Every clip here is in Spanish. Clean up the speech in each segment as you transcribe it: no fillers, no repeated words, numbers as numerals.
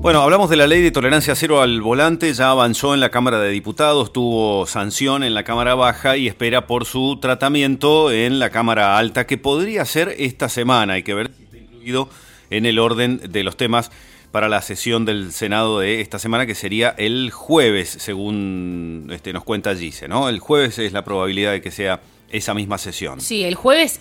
Bueno, hablamos de la ley de tolerancia cero al volante, ya avanzó en la Cámara de Diputados, tuvo sanción en la Cámara Baja y espera por su tratamiento en la Cámara Alta, que podría ser esta semana. Hay que ver si está incluido en el orden de los temas para la sesión del Senado de esta semana, que sería el jueves, según nos cuenta Gise, ¿no? El jueves es la probabilidad de que sea esa misma sesión. Sí, el jueves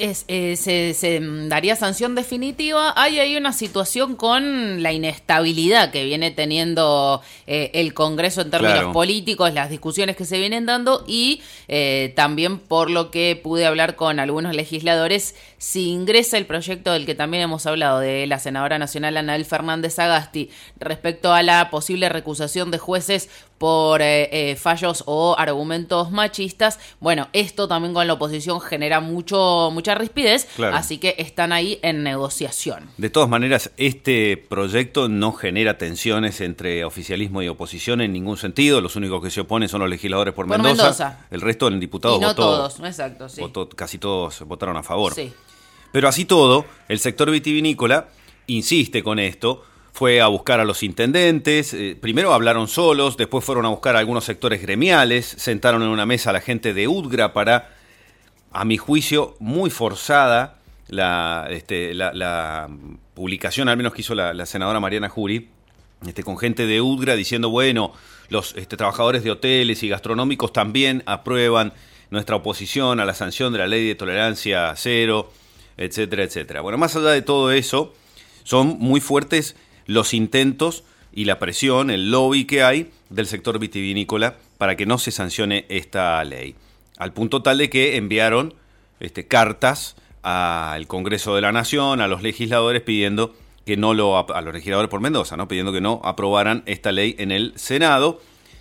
se daría sanción definitiva. Hay ahí una situación con la inestabilidad que viene teniendo el Congreso en términos políticos, las discusiones que se vienen dando y también por lo que pude hablar con algunos legisladores, si ingresa el proyecto del que también hemos hablado de la senadora nacional Anael Fernández Sagasti respecto a la posible recusación de jueces por fallos o argumentos machistas. Bueno, esto también con la oposición genera mucha rispidez, así que están ahí en negociación. De todas maneras, este proyecto no genera tensiones entre oficialismo y oposición en ningún sentido. Los únicos que se oponen son los legisladores por Mendoza. El resto del diputado no votó. Todos, exacto, sí. Casi todos votaron a favor. Sí. Pero así todo, el sector vitivinícola insiste con esto. Fue a buscar a los intendentes, primero hablaron solos, después fueron a buscar a algunos sectores gremiales, sentaron en una mesa a la gente de UDGRA para, a mi juicio, muy forzada la publicación, al menos que hizo la senadora Mariana Jury, con gente de UDGRA diciendo, bueno, los trabajadores de hoteles y gastronómicos también aprueban nuestra oposición a la sanción de la ley de tolerancia cero, etcétera, etcétera. Bueno, más allá de todo eso, son muy fuertes los intentos y la presión, el lobby que hay del sector vitivinícola para que no se sancione esta ley. Al punto tal de que enviaron cartas al Congreso de la Nación, a los legisladores pidiendo que a los legisladores por Mendoza, ¿no? Pidiendo que no aprobaran esta ley en el Senado.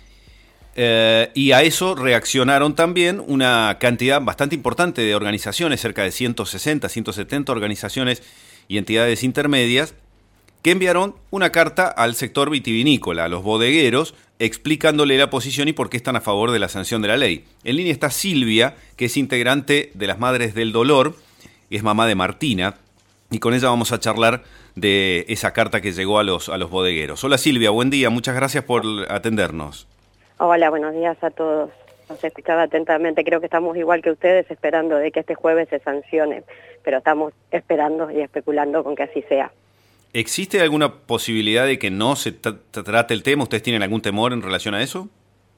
Y a eso reaccionaron también una cantidad bastante importante de organizaciones, cerca de 160, 170 organizaciones y entidades intermedias, que enviaron una carta al sector vitivinícola, a los bodegueros, explicándole la posición y por qué están a favor de la sanción de la ley. En línea está Silvia, que es integrante de las Madres del Dolor, es mamá de Martina, y con ella vamos a charlar de esa carta que llegó a los bodegueros. Hola Silvia, buen día, muchas gracias por atendernos. Hola, buenos días a todos. Nos escuchaba atentamente, creo que estamos igual que ustedes esperando de que este jueves se sancione, pero estamos esperando y especulando con que así sea. ¿Existe alguna posibilidad de que no se trate el tema? ¿Ustedes tienen algún temor en relación a eso?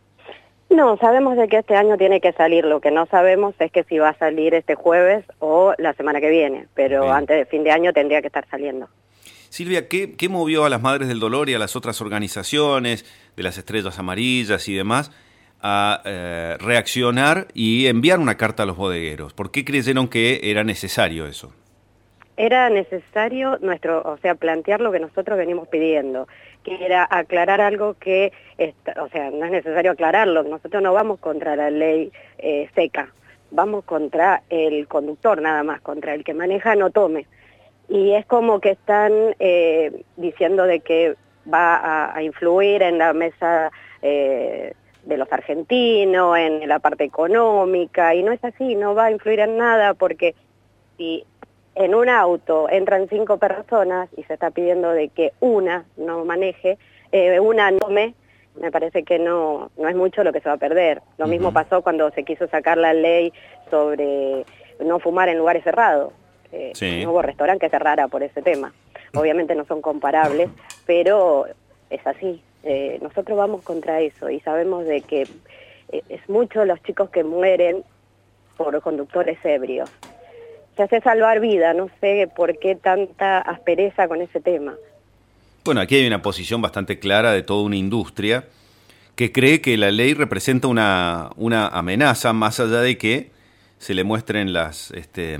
No, sabemos de que este año tiene que salir. Lo que no sabemos es que si va a salir este jueves o la semana que viene, pero bien, antes de fin de año tendría que estar saliendo. Silvia, ¿qué movió a las Madres del Dolor y a las otras organizaciones de las Estrellas Amarillas y demás a reaccionar y enviar una carta a los bodegueros? ¿Por qué creyeron que era necesario eso? Era necesario plantear lo que nosotros venimos pidiendo, que era aclarar algo que, no es necesario aclararlo, nosotros no vamos contra la ley seca, vamos contra el conductor nada más, contra el que maneja no tome. Y es como que están diciendo de que va a influir en la mesa de los argentinos, en la parte económica, y no es así, no va a influir en nada porque si en un auto entran 5 personas y se está pidiendo de que una no maneje, una no me parece que no es mucho lo que se va a perder. Lo mismo pasó cuando se quiso sacar la ley sobre no fumar en lugares cerrados. Sí. No hubo restaurante que cerrara por ese tema. Obviamente no son comparables, pero es así. Nosotros vamos contra eso y sabemos de que es mucho los chicos que mueren por conductores ebrios. Se hace salvar vida, no sé por qué tanta aspereza con ese tema. Bueno, aquí hay una posición bastante clara de toda una industria que cree que la ley representa una amenaza, más allá de que se le muestren las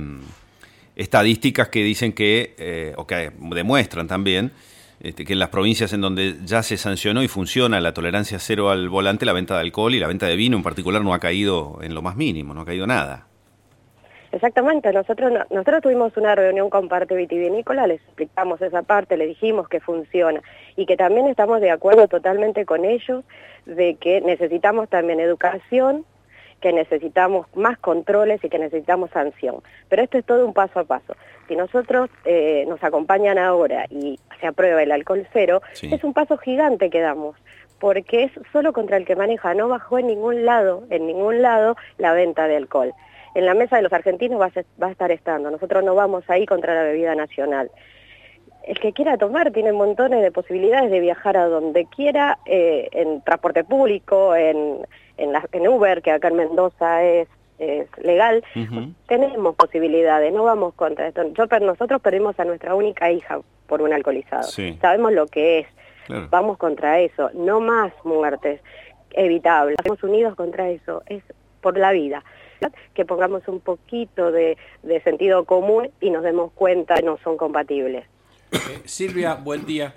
estadísticas que dicen que, o que demuestran también, que en las provincias en donde ya se sancionó y funciona la tolerancia cero al volante, la venta de alcohol y la venta de vino en particular no ha caído en lo más mínimo, no ha caído nada. Exactamente, nosotros tuvimos una reunión con parte vitivinícola, les explicamos esa parte, le dijimos que funciona y que también estamos de acuerdo totalmente con ellos de que necesitamos también educación que necesitamos más controles y que necesitamos sanción. Pero esto es todo un paso a paso. Si nosotros nos acompañan ahora y se aprueba el alcohol cero, es un paso gigante que damos, porque es solo contra el que maneja, no bajó en ningún lado la venta de alcohol. En la mesa de los argentinos va a estar estando, nosotros no vamos ahí contra la bebida nacional. El que quiera tomar tiene montones de posibilidades de viajar a donde quiera, en transporte público, en Uber, que acá en Mendoza es legal. Tenemos posibilidades, no vamos contra esto. Nosotros perdimos a nuestra única hija por un alcoholizado. Sabemos lo que es. Claro. Vamos contra eso. No más muertes evitables. Estamos unidos contra eso. Es por la vida. Que pongamos un poquito de sentido común y nos demos cuenta que no son compatibles. Silvia, buen día.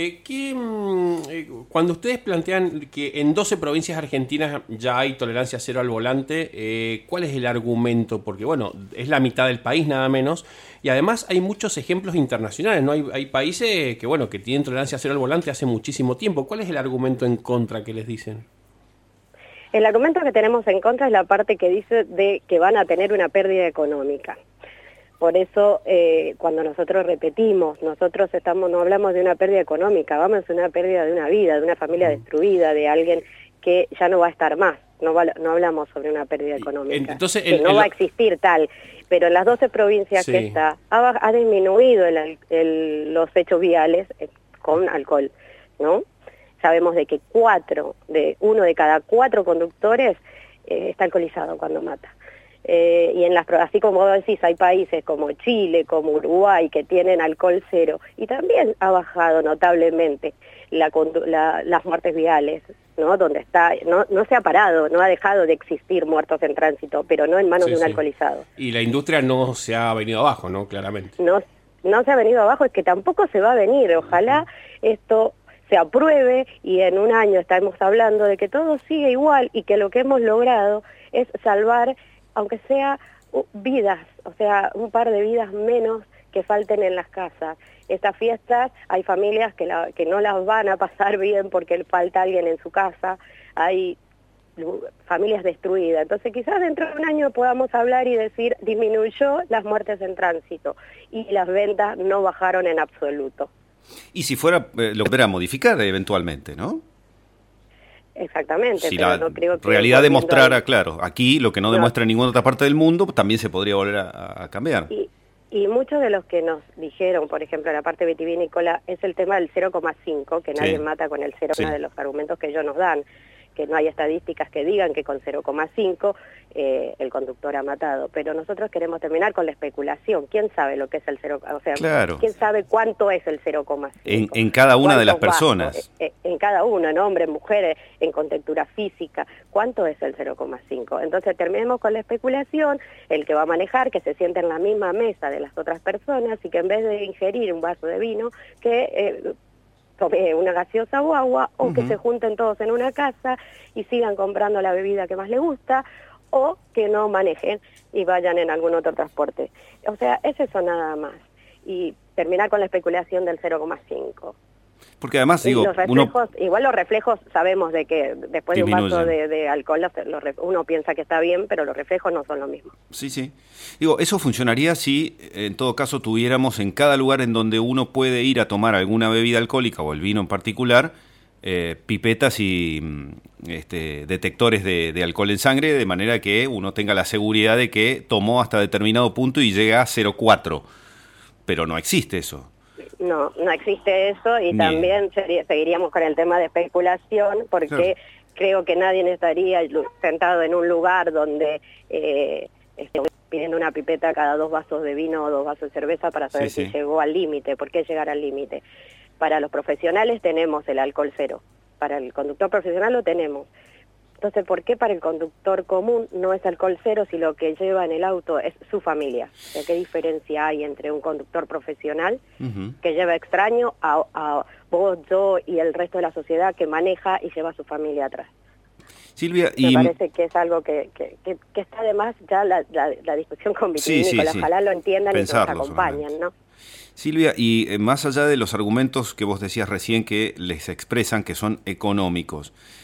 Cuando ustedes plantean que en 12 provincias argentinas ya hay tolerancia cero al volante, ¿cuál es el argumento? Porque, bueno, es la mitad del país nada menos, y además hay muchos ejemplos internacionales, ¿no? Hay países que, bueno, que tienen tolerancia cero al volante hace muchísimo tiempo. ¿Cuál es el argumento en contra que les dicen? El argumento que tenemos en contra es la parte que dice de que van a tener una pérdida económica. Por eso, cuando nosotros repetimos, nosotros no hablamos de una pérdida económica, vamos a una pérdida de una vida, de una familia destruida, de alguien que ya no va a estar más. No hablamos sobre una pérdida económica, entonces, que no va a existir tal. Pero en las 12 provincias que está, ha disminuido los hechos viales con alcohol, ¿no? Sabemos de que uno de cada 4 conductores está alcoholizado cuando mata. Y así como decís, hay países como Chile, como Uruguay, que tienen alcohol cero, y también ha bajado notablemente las muertes viales, ¿no? Donde no se ha parado, no ha dejado de existir muertos en tránsito, pero no en manos de un alcoholizado. Y la industria no se ha venido abajo, ¿no? Claramente. No se ha venido abajo, es que tampoco se va a venir. Ojalá esto se apruebe y en un año estamos hablando de que todo sigue igual y que lo que hemos logrado es salvar, aunque sea vidas, o sea, un par de vidas menos que falten en las casas. Estas fiestas, hay familias que no las van a pasar bien porque falta alguien en su casa, hay familias destruidas. Entonces quizás dentro de un año podamos hablar y decir, disminuyó las muertes en tránsito y las ventas no bajaron en absoluto. Y si fuera, lo pudiera modificar eventualmente, ¿no? Exactamente. Si pero la no creo que realidad demostrara, claro, aquí lo que no demuestra en ninguna otra parte del mundo, también se podría volver a cambiar. Y muchos de los que nos dijeron, por ejemplo, en la parte vitivinícola, es el tema del 0,5, que nadie mata con el 0, uno de los argumentos que ellos nos dan, que no hay estadísticas que digan que con 0,5 el conductor ha matado. Pero nosotros queremos terminar con la especulación. ¿Quién sabe lo que es el 0? O sea, claro. ¿Quién sabe cuánto es el 0,5? En cada una de las personas. En cada uno, en hombres, mujeres, en contextura física. ¿Cuánto es el 0,5? Entonces terminemos con la especulación, el que va a manejar, que se siente en la misma mesa de las otras personas y que en vez de ingerir un vaso de vino, que tome una gaseosa o agua, o que se junten todos en una casa y sigan comprando la bebida que más les gusta, o que no manejen y vayan en algún otro transporte. O sea, es eso nada más. Y terminar con la especulación del 0,5. Porque además, digo, igual los reflejos sabemos de que después de un vaso de alcohol uno piensa que está bien, pero los reflejos no son lo mismo. Sí, sí. Digo, eso funcionaría si en todo caso tuviéramos en cada lugar en donde uno puede ir a tomar alguna bebida alcohólica o el vino en particular, pipetas y detectores de alcohol en sangre, de manera que uno tenga la seguridad de que tomó hasta determinado punto y llega a 0,4. Pero no existe eso. No existe eso y también seguiríamos con el tema de especulación porque creo que nadie estaría sentado en un lugar donde pidiendo una pipeta cada 2 vasos de vino o 2 vasos de cerveza para saber si llegó al límite. ¿Por qué llegar al límite? Para los profesionales tenemos el alcohol cero, para el conductor profesional lo tenemos. Entonces, ¿por qué para el conductor común no es alcohol cero si lo que lleva en el auto es su familia? ¿Qué diferencia hay entre un conductor profesional que lleva extraño a vos, yo y el resto de la sociedad que maneja y lleva a su familia atrás? Silvia, me parece que es algo que está además ya la discusión con vitivinícola. Ojalá lo entiendan pensarlo, y nos acompañen, ¿no? Silvia, y más allá de los argumentos que vos decías recién que les expresan que son económicos,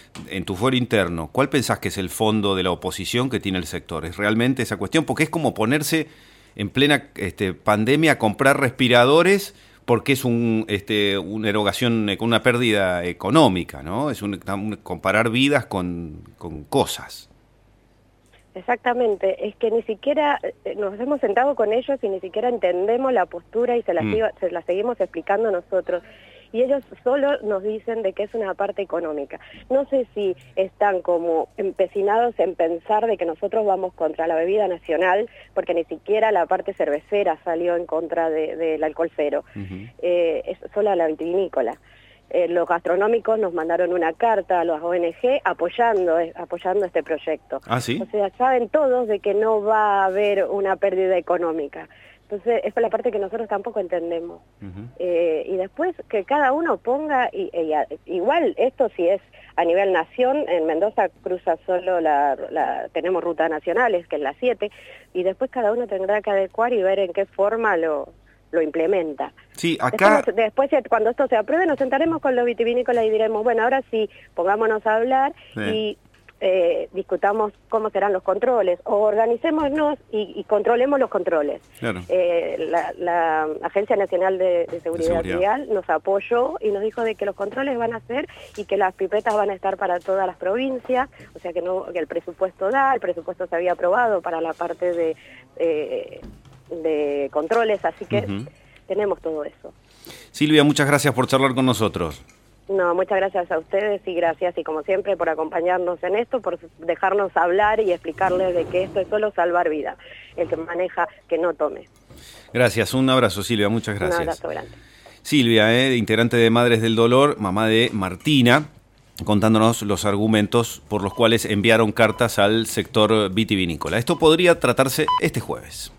en tu fuero interno, ¿cuál pensás que es el fondo de la oposición que tiene el sector? ¿Es realmente esa cuestión? Porque es como ponerse en plena pandemia a comprar respiradores porque es una erogación, una pérdida económica, ¿no? Es comparar vidas con cosas. Exactamente, es que ni siquiera nos hemos sentado con ellos y ni siquiera entendemos la postura y se la seguimos explicando nosotros. Y ellos solo nos dicen de que es una parte económica. No sé si están como empecinados en pensar de que nosotros vamos contra la bebida nacional, porque ni siquiera la parte cervecera salió en contra del alcohol cero. Es solo la vitivinícola. Los gastronómicos nos mandaron una carta a los ONG apoyando este proyecto. ¿Ah, sí? O sea, saben todos de que no va a haber una pérdida económica. Entonces, esa es la parte que nosotros tampoco entendemos. Y después que cada uno ponga, igual esto si es a nivel nación, en Mendoza cruza solo tenemos rutas nacionales, que es la 7, y después cada uno tendrá que adecuar y ver en qué forma lo implementa. Sí, acá... Después, cuando esto se apruebe, nos sentaremos con los vitivinícolas y diremos, bueno, ahora sí, pongámonos a hablar y discutamos cómo serán los controles, o organicémonos y controlemos los controles. Claro. La Agencia Nacional de Seguridad Vial nos apoyó y nos dijo de que los controles van a ser y que las pipetas van a estar para todas las provincias, o sea que el presupuesto el presupuesto se había aprobado para la parte de controles, así que tenemos todo eso. Silvia, muchas gracias por charlar con nosotros. No, muchas gracias a ustedes y gracias, y como siempre, por acompañarnos en esto, por dejarnos hablar y explicarles de que esto es solo salvar vida. El que maneja, que no tome. Gracias, un abrazo, Silvia, muchas gracias. Un abrazo grande. Silvia, integrante de Madres del Dolor, mamá de Martina, contándonos los argumentos por los cuales enviaron cartas al sector vitivinícola. Esto podría tratarse este jueves.